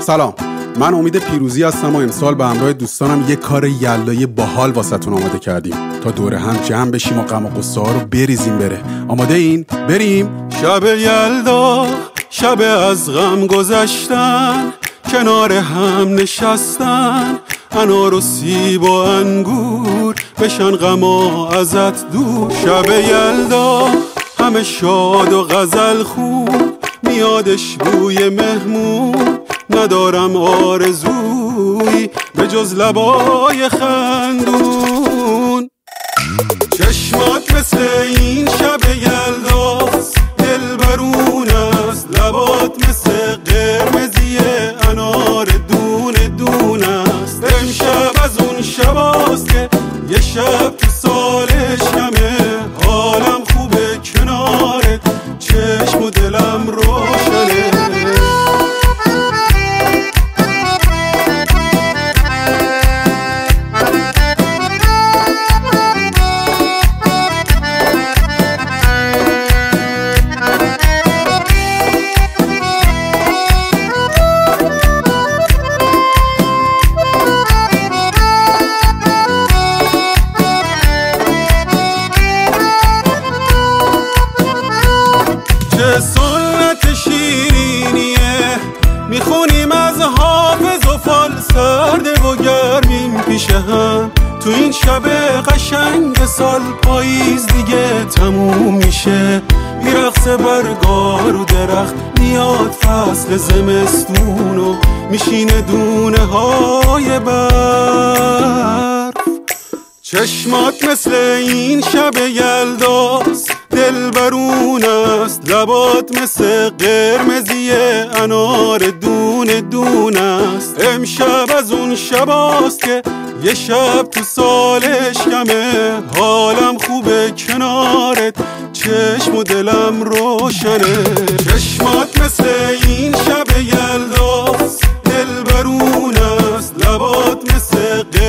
سلام، من امید پیروزی هستم و امسال به همراه دوستانم یه کار یلایی باحال واسهتون آماده کردیم تا دور هم جمع بشیم و غم و غصه ها رو بریزیم بره. آماده این؟ بریم. شب یلدا، شب از غم گذشتن، کنار هم نشستن، انار و سیب و انگور بشن غما ازت دور. شب یلدا همه شاد و غزل خون، میادش بوی مهمون، ندارم آرزوی به جز لبای خندون. چشمات مثل این شب یلداست، دلبرون است، لبات مثل قرمزی انار دونه دونه است. امشب از اون شباست که یه شب تو سالش کمه، حالم خوبه کنارت، چشم و دلم روشنه. سنت شیرینیه میخونیم از حافظ و فال، سرده و گرمیم پیش هم تو این شب قشنگ سال. پاییز دیگه تموم میشه، میرقصه برگار و درخت، میاد فصل زمستون و میشینه دونه های برف. چشمات مثل این شب یلداست، دلبرون است، لبات مثل قرمزی انار دونه دونه است. امشب از اون شباست که یه شب تو سالش کمه، حالم خوبه کنارت، چشم و دلم روشنه. چشمات مثل این شب یلداست، دلبرون است، لبات مثل